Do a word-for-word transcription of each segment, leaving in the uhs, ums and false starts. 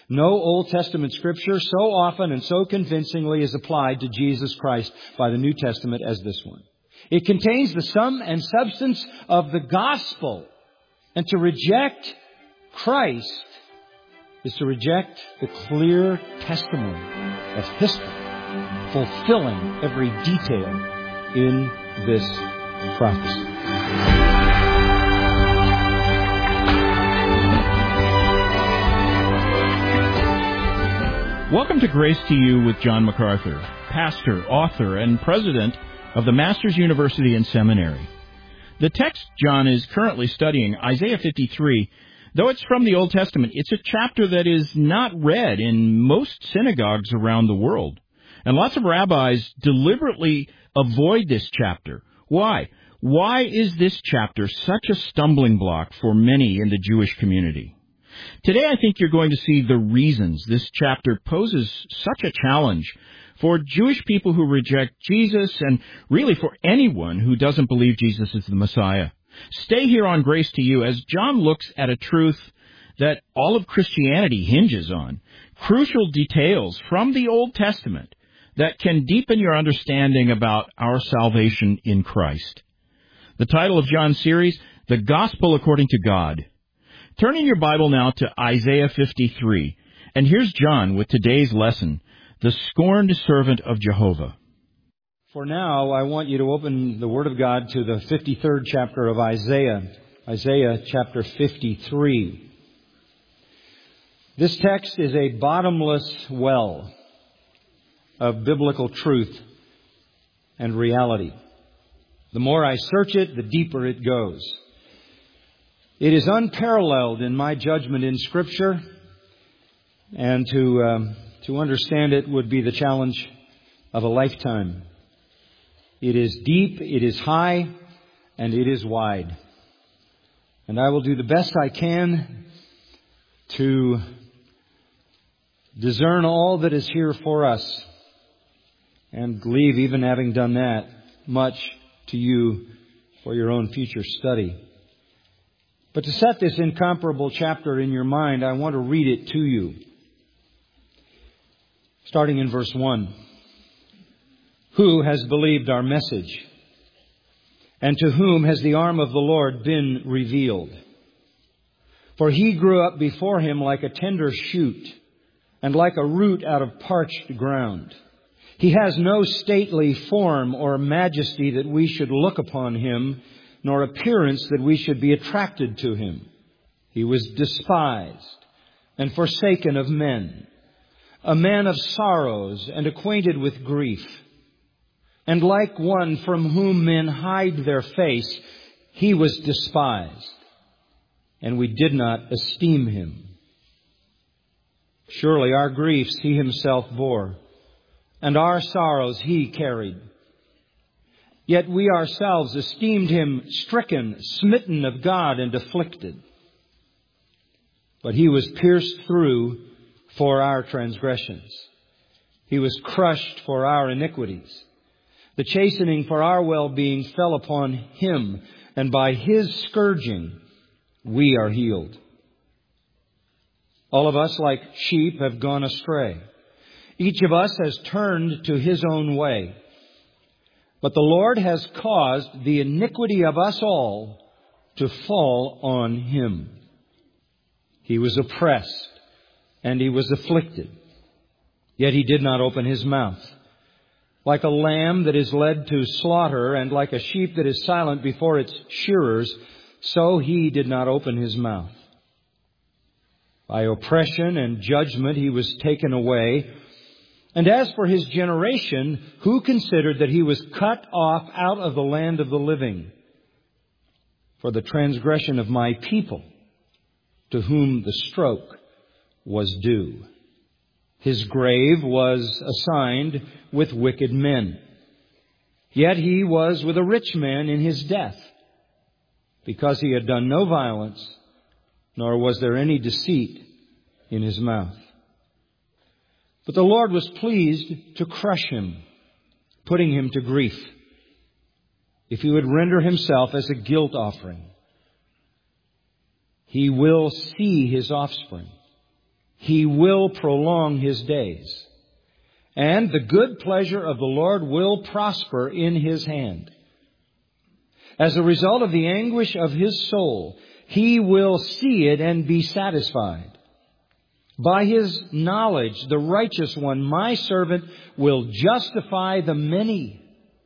No Old Testament scripture so often and so convincingly is applied to Jesus Christ by the New Testament as this one. It contains the sum and substance of the gospel. And to reject Christ is to reject the clear testimony of history, fulfilling every detail in this prophecy. Welcome to Grace to You with John MacArthur, pastor, author, and president of the Masters University and Seminary. The text John is currently studying, Isaiah fifty-three, though it's from the Old Testament, it's a chapter that is not read in most synagogues around the world. And lots of rabbis deliberately avoid this chapter. Why? Why is this chapter such a stumbling block for many in the Jewish community? Today, I think you're going to see the reasons this chapter poses such a challenge for Jewish people who reject Jesus and really for anyone who doesn't believe Jesus is the Messiah. Stay here on Grace to You as John looks at a truth that all of Christianity hinges on, crucial details from the Old Testament that can deepen your understanding about our salvation in Christ. The title of John's series, The Gospel According to God. Turn in your Bible now to Isaiah fifty-three, and here's John with today's lesson, The Scorned Servant of Jehovah. For now, I want you to open the Word of God to the fifty-third chapter of Isaiah, Isaiah chapter fifty-three. This text is a bottomless well of biblical truth and reality. The more I search it, the deeper it goes. It is unparalleled in my judgment in Scripture, and to um, to understand it would be the challenge of a lifetime. It is deep, it is high, and it is wide. And I will do the best I can to discern all that is here for us, and leave, even having done that, much to you for your own future study. But to set this incomparable chapter in your mind, I want to read it to you. Starting in verse one. Who has believed our message? And to whom has the arm of the Lord been revealed? For he grew up before him like a tender shoot, and like a root out of parched ground. He has no stately form or majesty that we should look upon him, nor appearance that we should be attracted to him. He was despised and forsaken of men, a man of sorrows and acquainted with grief. And like one from whom men hide their face, he was despised, and we did not esteem him. Surely our griefs he himself bore, and our sorrows he carried. Yet we ourselves esteemed him stricken, smitten of God, and afflicted. But he was pierced through for our transgressions. He was crushed for our iniquities. The chastening for our well-being fell upon him, and by his scourging we are healed. All of us, like sheep, have gone astray. Each of us has turned to his own way. But the Lord has caused the iniquity of us all to fall on him. He was oppressed and he was afflicted, yet he did not open his mouth. Like a lamb that is led to slaughter, and like a sheep that is silent before its shearers, so he did not open his mouth. By oppression and judgment he was taken away. And as for his generation, who considered that he was cut off out of the land of the living? For the transgression of my people, to whom the stroke was due. His grave was assigned with wicked men. Yet he was with a rich man in his death, because he had done no violence, nor was there any deceit in his mouth. But the Lord was pleased to crush him, putting him to grief, if he would render himself as a guilt offering. He will see his offspring. He will prolong His days. And the good pleasure of the Lord will prosper in His hand. As a result of the anguish of His soul, He will see it and be satisfied. By His knowledge, the righteous one, my servant, will justify the many,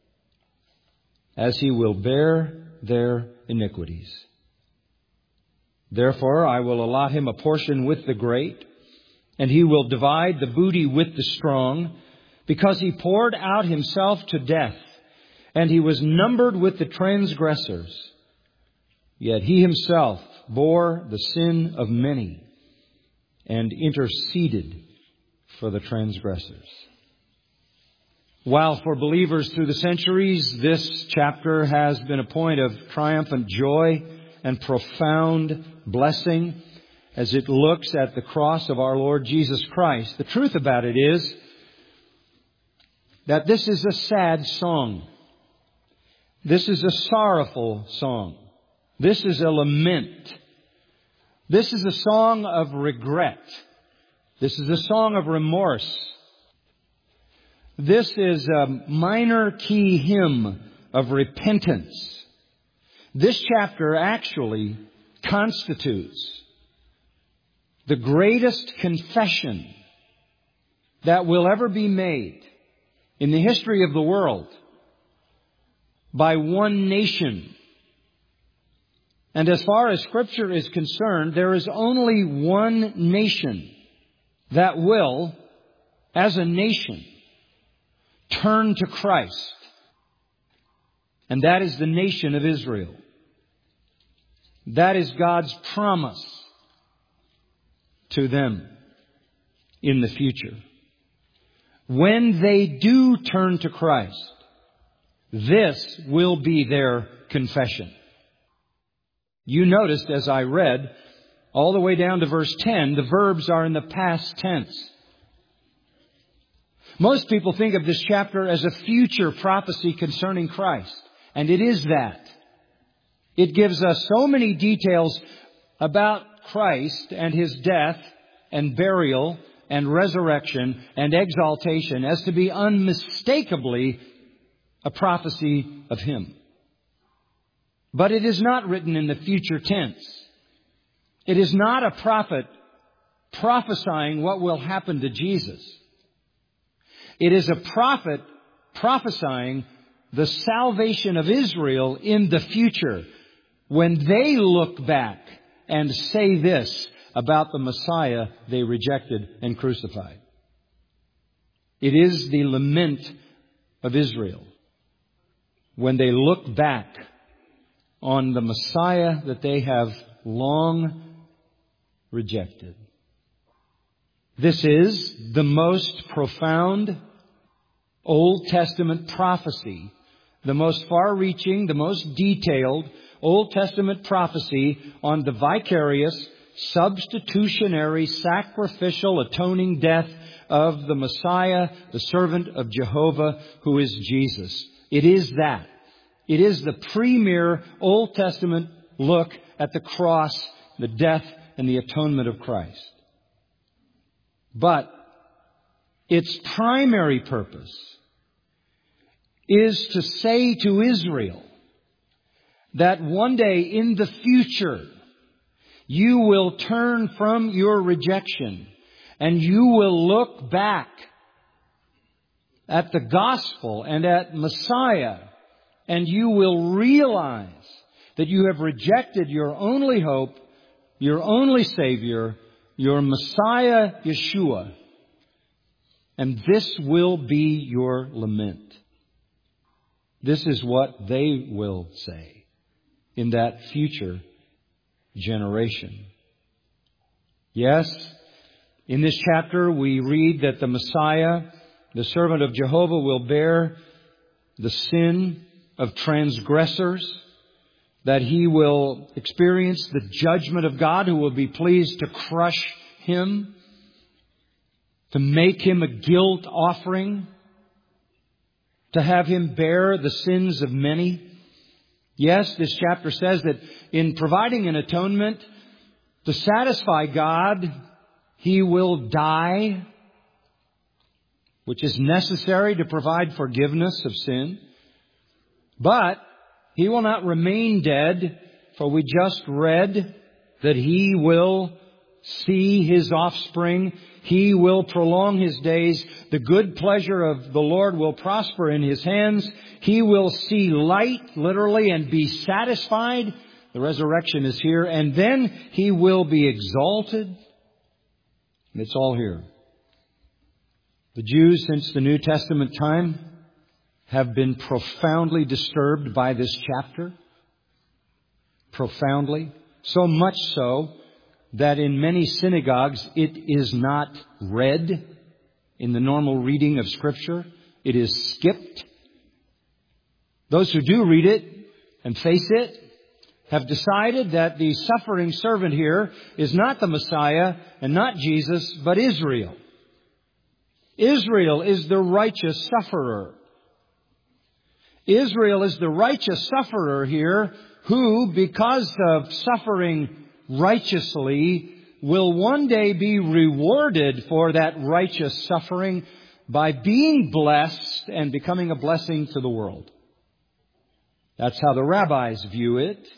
as He will bear their iniquities. Therefore, I will allot him a portion with the great, and he will divide the booty with the strong, because he poured out himself to death, and he was numbered with the transgressors. Yet he himself bore the sin of many, and interceded for the transgressors. While for believers through the centuries, this chapter has been a point of triumphant joy and profound blessing as it looks at the cross of our Lord Jesus Christ, the truth about it is that this is a sad song. This is a sorrowful song. This is a lament. This is a song of regret. This is a song of remorse. This is a minor key hymn of repentance. This chapter actually constitutes the greatest confession that will ever be made in the history of the world by one nation. And as far as Scripture is concerned, there is only one nation that will, as a nation, turn to Christ. And that is the nation of Israel. That is God's promise to them in the future. When they do turn to Christ, this will be their confession. You noticed as I read all the way down to verse ten, the verbs are in the past tense. Most people think of this chapter as a future prophecy concerning Christ, and it is that. It gives us so many details about Christ and His death and burial and resurrection and exaltation as to be unmistakably a prophecy of Him. But it is not written in the future tense. It is not a prophet prophesying what will happen to Jesus. It is a prophet prophesying the salvation of Israel in the future when they look back and say this about the Messiah they rejected and crucified. It is the lament of Israel when they look back on the Messiah that they have long rejected. This is the most profound Old Testament prophecy, the most far-reaching, the most detailed Old Testament prophecy on the vicarious, substitutionary, sacrificial, atoning death of the Messiah, the servant of Jehovah, who is Jesus. It is that. It is the premier Old Testament look at the cross, the death, and the atonement of Christ. But its primary purpose is to say to Israel that one day in the future you will turn from your rejection and you will look back at the gospel and at Messiah, and you will realize that you have rejected your only hope, your only Savior, your Messiah, Yeshua. And this will be your lament. This is what they will say in that future generation. Yes, in this chapter we read that the Messiah, the servant of Jehovah, will bear the sin of transgressors, that He will experience the judgment of God, who will be pleased to crush Him, to make Him a guilt offering, to have Him bear the sins of many. Yes, this chapter says that in providing an atonement to satisfy God He will die, which is necessary to provide forgiveness of sin. But He will not remain dead, for we just read that He will see His offspring. He will prolong His days. The good pleasure of the Lord will prosper in His hands. He will see light, literally, and be satisfied. The resurrection is here. And then He will be exalted. And it's all here. The Jews, since the New Testament time, have been profoundly disturbed by this chapter. Profoundly. So much so that in many synagogues it is not read in the normal reading of Scripture. It is skipped. Those who do read it and face it have decided that the suffering servant here is not the Messiah and not Jesus, but Israel. Israel is the righteous sufferer. Israel is the righteous sufferer here who, because of suffering righteously, will one day be rewarded for that righteous suffering by being blessed and becoming a blessing to the world. That's how the rabbis view it.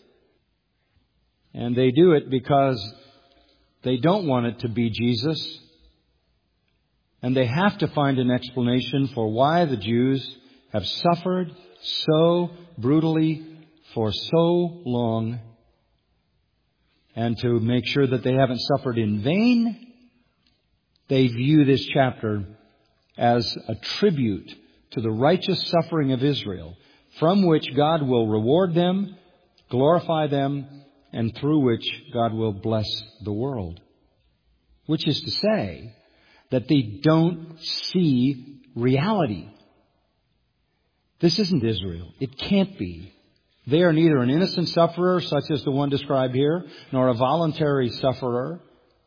And they do it because they don't want it to be Jesus. And they have to find an explanation for why the Jews have suffered so brutally for so long. And to make sure that they haven't suffered in vain, they view this chapter as a tribute to the righteous suffering of Israel, from which God will reward them, glorify them, and through which God will bless the world. Which is to say that they don't see reality. This isn't Israel. It can't be. They are neither an innocent sufferer, such as the one described here, nor a voluntary sufferer.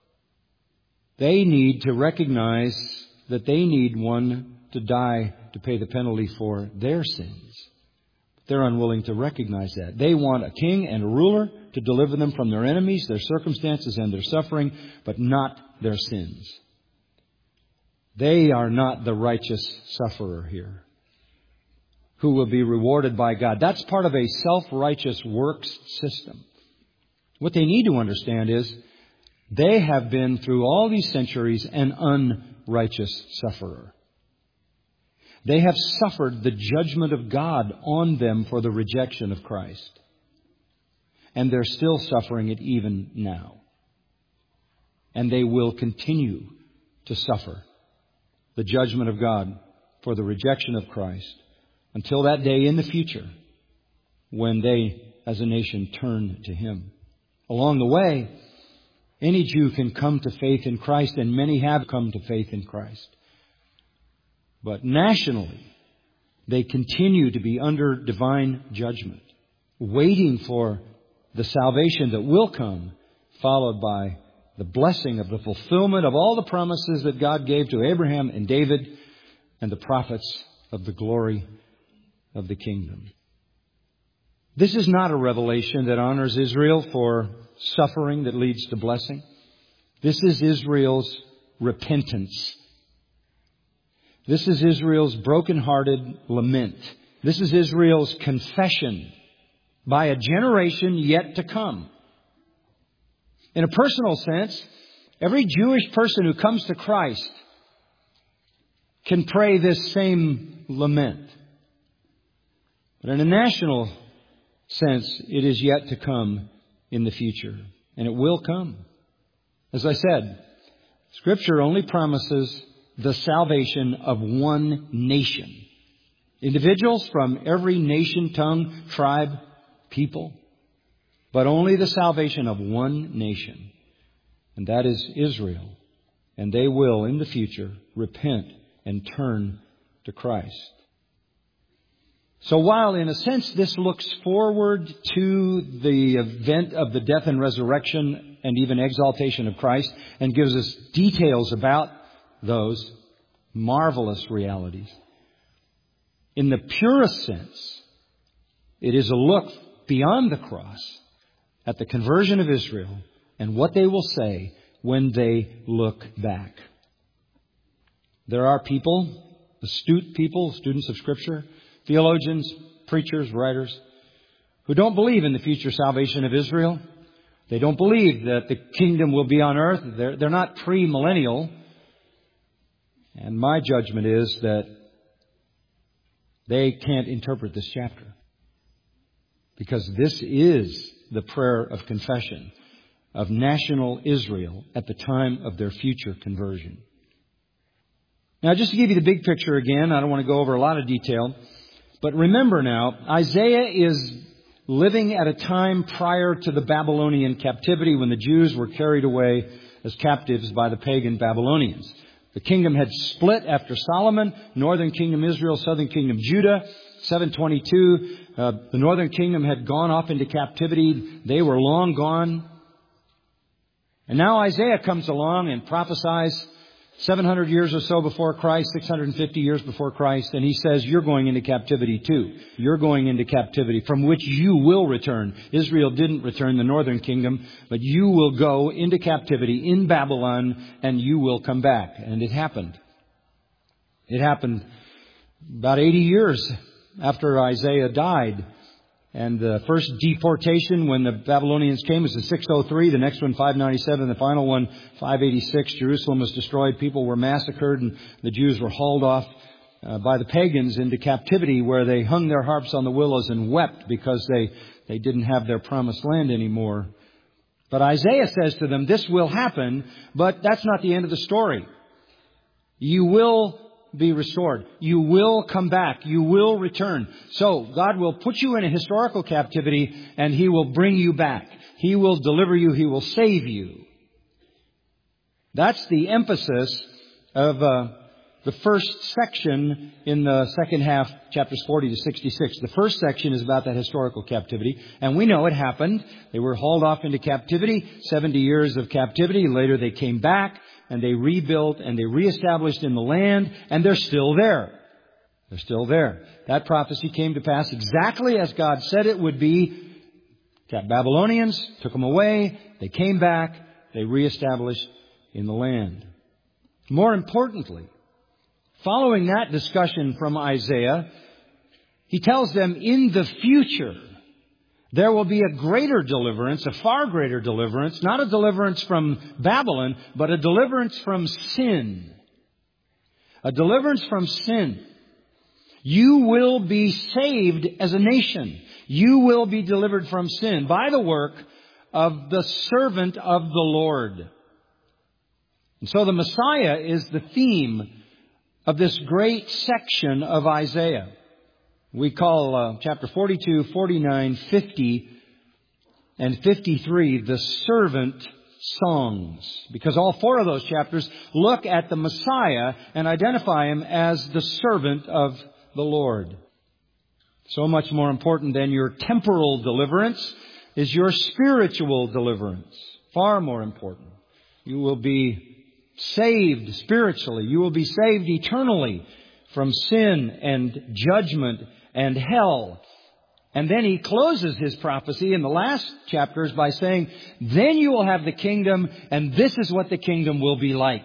They need to recognize that they need one to die to pay the penalty for their sins. They're unwilling to recognize that. They want a king and a ruler to deliver them from their enemies, their circumstances, and their suffering, but not their sins. They are not the righteous sufferer here, who will be rewarded by God. That's part of a self-righteous works system. What they need to understand is they have been, through all these centuries, an unrighteous sufferer. They have suffered the judgment of God on them for the rejection of Christ. And they're still suffering it even now. And they will continue to suffer the judgment of God for the rejection of Christ until that day in the future when they, as a nation, turn to Him. Along the way, any Jew can come to faith in Christ, and many have come to faith in Christ. But nationally, they continue to be under divine judgment, waiting for the salvation that will come, followed by the blessing of the fulfillment of all the promises that God gave to Abraham and David and the prophets of the glory of the kingdom. This is not a revelation that honors Israel for suffering that leads to blessing. This is Israel's repentance. This is Israel's broken-hearted lament. This is Israel's confession by a generation yet to come. In a personal sense, every Jewish person who comes to Christ can pray this same lament. But in a national sense, it is yet to come in the future. And it will come. As I said, Scripture only promises the salvation of one nation. Individuals from every nation, tongue, tribe, people. But only the salvation of one nation. And that is Israel. And they will, in the future, repent and turn to Christ. So while, in a sense, this looks forward to the event of the death and resurrection and even exaltation of Christ and gives us details about those marvelous realities, in the purest sense, it is a look beyond the cross at the conversion of Israel and what they will say when they look back. There are people, astute people, students of Scripture, theologians, preachers, writers, who don't believe in the future salvation of Israel. They don't believe that the kingdom will be on earth. They're, they're not pre-millennial. And my judgment is that they can't interpret this chapter. Because this is the prayer of confession of national Israel at the time of their future conversion. Now, just to give you the big picture again, I don't want to go over a lot of detail. But remember now, Isaiah is living at a time prior to the Babylonian captivity when the Jews were carried away as captives by the pagan Babylonians. The kingdom had split after Solomon, northern kingdom Israel, southern kingdom Judah. seven twenty-two, uh, the northern kingdom had gone off into captivity. They were long gone. And now Isaiah comes along and prophesies seven hundred years or so before Christ, six hundred fifty years before Christ, and he says, you're going into captivity too. You're going into captivity from which you will return. Israel didn't return, the northern kingdom, but you will go into captivity in Babylon and you will come back. And it happened. It happened about eighty years after Isaiah died. And the first deportation when the Babylonians came was in six oh three. The next one, five ninety-seven. The final one, five eighty-six. Jerusalem was destroyed. People were massacred and the Jews were hauled off uh, by the pagans into captivity where they hung their harps on the willows and wept because they, they didn't have their promised land anymore. But Isaiah says to them, this will happen, but that's not the end of the story. You will be restored. You will come back. You will return. So God will put you in a historical captivity and He will bring you back. He will deliver you. He will save you. That's the emphasis of uh, the first section in the second half, chapters forty to sixty-six. The first section is about that historical captivity. And we know it happened. They were hauled off into captivity, seventy years of captivity. Later they came back. And they rebuilt and they reestablished in the land, and they're still there. They're still there. That prophecy came to pass exactly as God said it would be. Got Babylonians, took them away, they came back, they reestablished in the land. More importantly, following that discussion from Isaiah, he tells them in the future, there will be a greater deliverance, a far greater deliverance, not a deliverance from Babylon, but a deliverance from sin. A deliverance from sin. You will be saved as a nation. You will be delivered from sin by the work of the servant of the Lord. And so the Messiah is the theme of this great section of Isaiah. We call uh, chapter forty-two, forty-nine, fifty, and fifty-three the servant songs. Because all four of those chapters look at the Messiah and identify Him as the servant of the Lord. So much more important than your temporal deliverance is your spiritual deliverance. Far more important. You will be saved spiritually. You will be saved eternally from sin and judgment and hell. And then he closes his prophecy in the last chapters by saying, then you will have the kingdom, and this is what the kingdom will be like.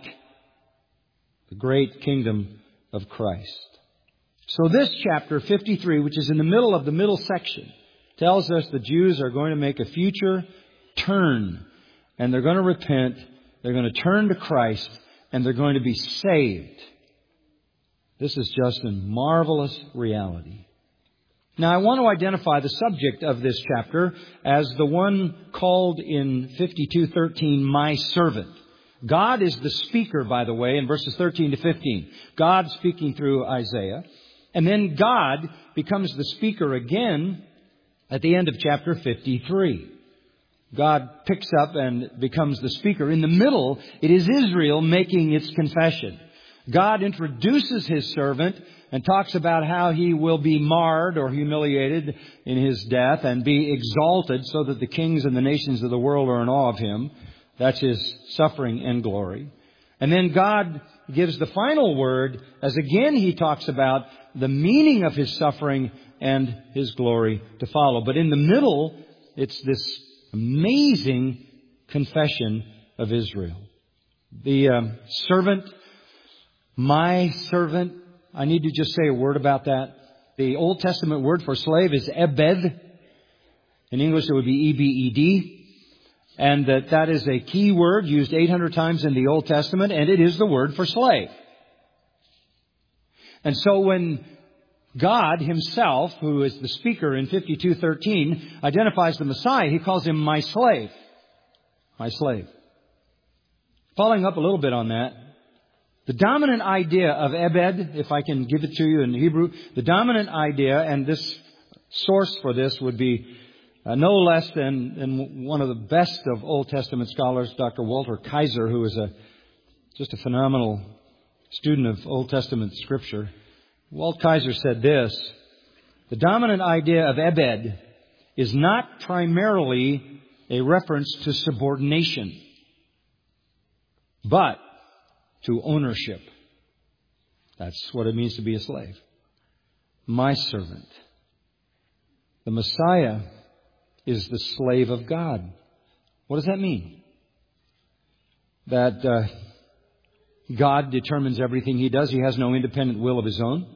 The great kingdom of Christ. So this chapter fifty-three, which is in the middle of the middle section, tells us the Jews are going to make a future turn. And they're going to repent. They're going to turn to Christ. And they're going to be saved. This is just a marvelous reality. Now, I want to identify the subject of this chapter as the one called in fifty-two thirteen, my servant. God is the speaker, by the way, in verses thirteen to fifteen. God speaking through Isaiah. And then God becomes the speaker again at the end of chapter fifty-three. God picks up and becomes the speaker. In the middle, it is Israel making its confession. God introduces His servant and talks about how he will be marred or humiliated in His death and be exalted so that the kings and the nations of the world are in awe of Him. That's His suffering and glory. And then God gives the final word as again He talks about the meaning of His suffering and His glory to follow. But in the middle, it's this amazing confession of Israel. The um, servant, my servant, I need to just say a word about that. The Old Testament word for slave is ebed. In English, it would be E B E D. And that that is a key word used eight hundred times in the Old Testament, and it is the word for slave. And so when God himself, who is the speaker in fifty-two thirteen, identifies the Messiah, he calls him my slave. My slave. Following up a little bit on that, the dominant idea of Ebed, if I can give it to you in Hebrew, the dominant idea, and this source for this would be uh, no less than, than one of the best of Old Testament scholars, Doctor Walter Kaiser, who is a just a phenomenal student of Old Testament Scripture. Walt Kaiser said this: the dominant idea of Ebed is not primarily a reference to subordination, but to ownership. That's what it means to be a slave. My servant. The Messiah is the slave of God. What does that mean? That uh, God determines everything He does. He has no independent will of His own.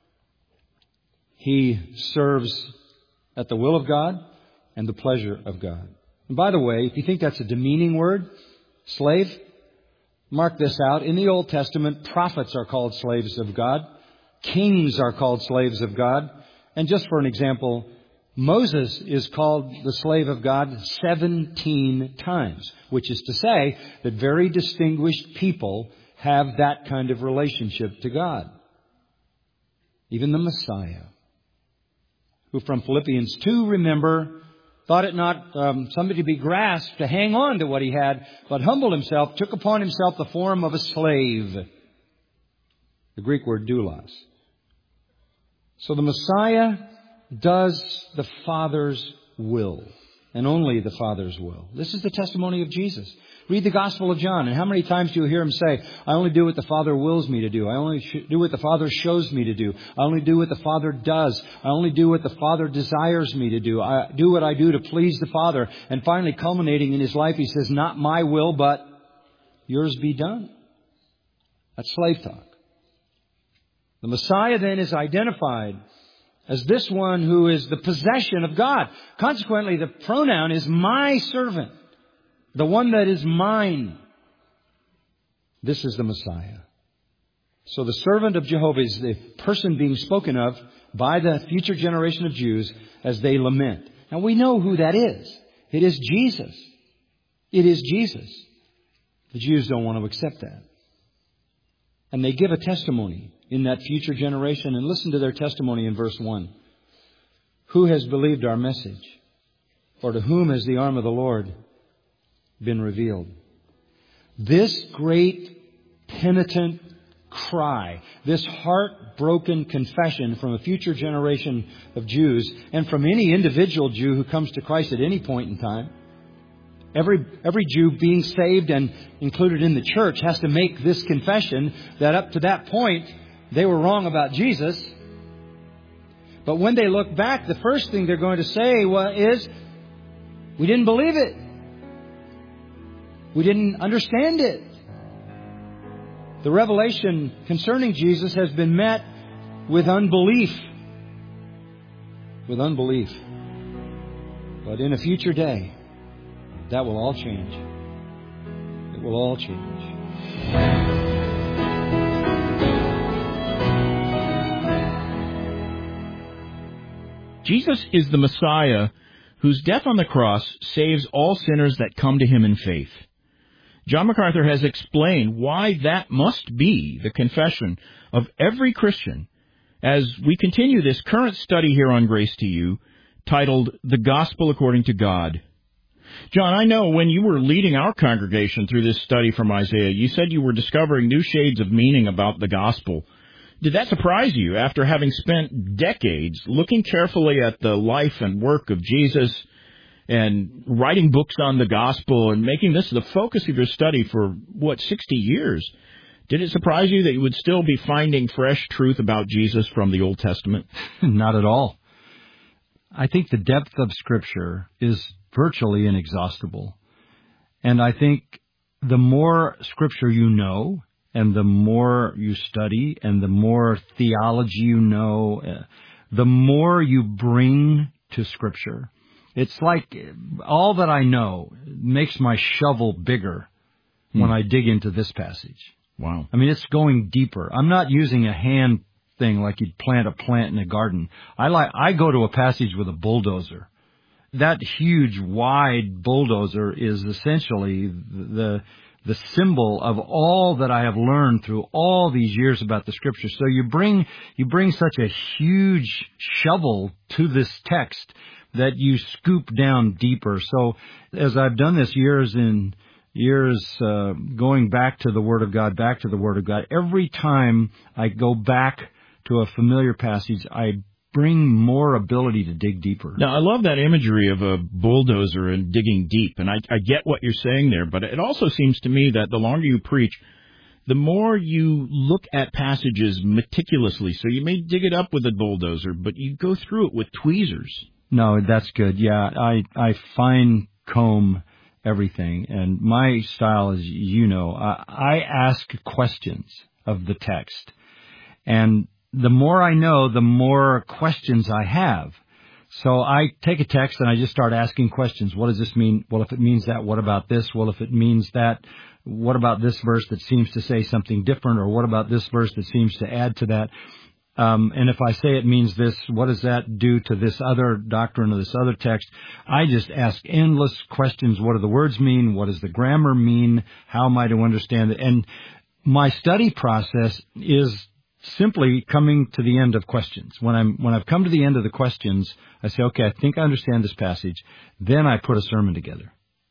He serves at the will of God and the pleasure of God. And by the way, if you think that's a demeaning word, slave, mark this out. In the Old Testament, prophets are called slaves of God. Kings are called slaves of God. And just for an example, Moses is called the slave of God seventeen times, which is to say that very distinguished people have that kind of relationship to God. Even the Messiah, who from Philippians two, remember, thought it not um, something to be grasped to hang on to what he had, but humbled himself, took upon himself the form of a slave. The Greek word doulos. So the Messiah does the Father's will, and only the Father's will. This is the testimony of Jesus. Read the Gospel of John, and how many times do you hear him say, I only do what the Father wills me to do. I only do what the Father shows me to do. I only do what the Father does. I only do what the Father desires me to do. I do what I do to please the Father. And finally, culminating in his life, he says, not my will, but yours be done. That's slave talk. The Messiah then is identified as this one who is the possession of God. Consequently, the pronoun is my servant. The one that is mine. This is the Messiah. So the servant of Jehovah is the person being spoken of by the future generation of Jews as they lament. Now we know who that is. It is Jesus. It is Jesus. The Jews don't want to accept that. And they give a testimony in that future generation. And listen to their testimony in verse one. Who has believed our message? Or to whom has the arm of the Lord been revealed? This great penitent cry, this heartbroken confession from a future generation of Jews and from any individual Jew who comes to Christ at any point in time. Every, every Jew being saved and included in the church has to make this confession that up to that point they were wrong about Jesus. But when they look back, the first thing they're going to say well, is, we didn't believe it. We didn't understand it. The revelation concerning Jesus has been met with unbelief. With unbelief. But in a future day, that will all change. It will all change. Jesus is the Messiah whose death on the cross saves all sinners that come to him in faith. John MacArthur has explained why that must be the confession of every Christian as we continue this current study here on Grace to You, titled The Gospel According to God. John, I know when you were leading our congregation through this study from Isaiah, you said you were discovering new shades of meaning about the gospel. Did that surprise you after having spent decades looking carefully at the life and work of Jesus and writing books on the gospel and making this the focus of your study for, what, sixty years? Did it surprise you that you would still be finding fresh truth about Jesus from the Old Testament? Not at all. I think the depth of Scripture is virtually inexhaustible. And I think the more Scripture you know, and the more you study, and the more theology you know, uh, the more you bring to Scripture. It's like all that I know makes my shovel bigger hmm. when I dig into this passage. Wow. I mean, it's going deeper. I'm not using a hand thing like you'd plant a plant in a garden. I like I go to a passage with a bulldozer. That huge, wide bulldozer is essentially the the symbol of all that I have learned through all these years about the Scripture. So you bring you bring such a huge shovel to this text that you scoop down deeper. So as I've done this years in years uh, going back to the Word of God, back to the Word of God, every time I go back to a familiar passage, I bring more ability to dig deeper. Now, I love that imagery of a bulldozer and digging deep, and I, I get what you're saying there, but it also seems to me that the longer you preach, the more you look at passages meticulously. So you may dig it up with a bulldozer, but you go through it with tweezers. No, that's good. Yeah, I, I fine comb everything, and my style is, you know, I, I ask questions of the text, and the more I know, the more questions I have. So I take a text and I just start asking questions. What does this mean? Well, if it means that, what about this? Well, if it means that, what about this verse that seems to say something different? Or what about this verse that seems to add to that? Um, and if I say it means this, what does that do to this other doctrine or this other text? I just ask endless questions. What do the words mean? What does the grammar mean? How am I to understand it? And my study process is simply coming to the end of questions. When I'm when I've come to the end of the questions, I say, okay, I think I understand this passage. Then I put a sermon together.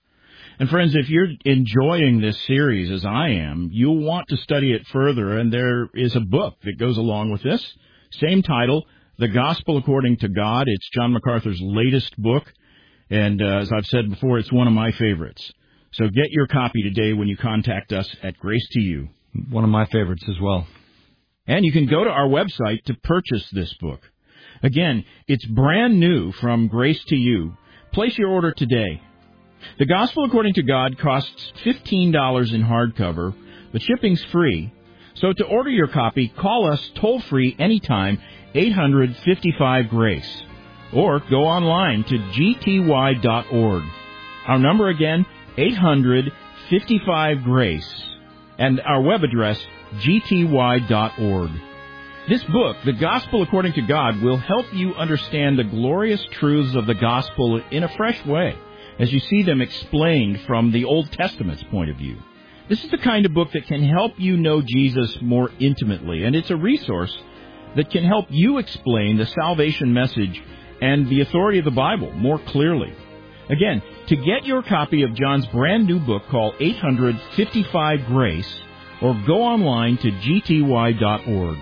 And friends, if you're enjoying this series as I am, you'll want to study it further, and there is a book that goes along with this. Same title, The Gospel According to God. It's John MacArthur's latest book, and uh, as I've said before, it's one of my favorites. So get your copy today when you contact us at Grace to You. One of my favorites as well. And you can go to our website to purchase this book. Again, it's brand new from Grace to You. Place your order today. The Gospel According to God costs fifteen dollars in hardcover, but shipping's free. So to order your copy, call us toll-free anytime, eight hundred, fifty-five, GRACE. Or go online to g t y dot org. Our number again, eight hundred, fifty-five, GRACE. And our web address, g t y dot org. This book, The Gospel According to God, will help you understand the glorious truths of the gospel in a fresh way, as you see them explained from the Old Testament's point of view. This is the kind of book that can help you know Jesus more intimately, and it's a resource that can help you explain the salvation message and the authority of the Bible more clearly. Again, to get your copy of John's brand new book, call eight hundred, fifty-five, GRACE, or go online to g t y dot org.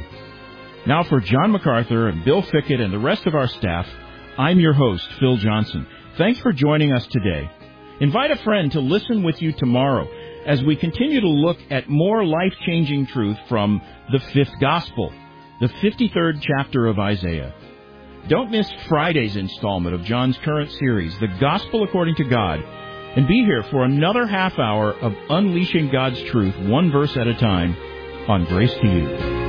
Now for John MacArthur and Bill Fickett and the rest of our staff, I'm your host, Phil Johnson. Thanks for joining us today. Invite a friend to listen with you tomorrow as we continue to look at more life-changing truth from the fifth gospel, the fifty-third chapter of Isaiah. Don't miss Friday's installment of John's current series, The Gospel According to God, and be here for another half hour of unleashing God's truth one verse at a time on Grace to You.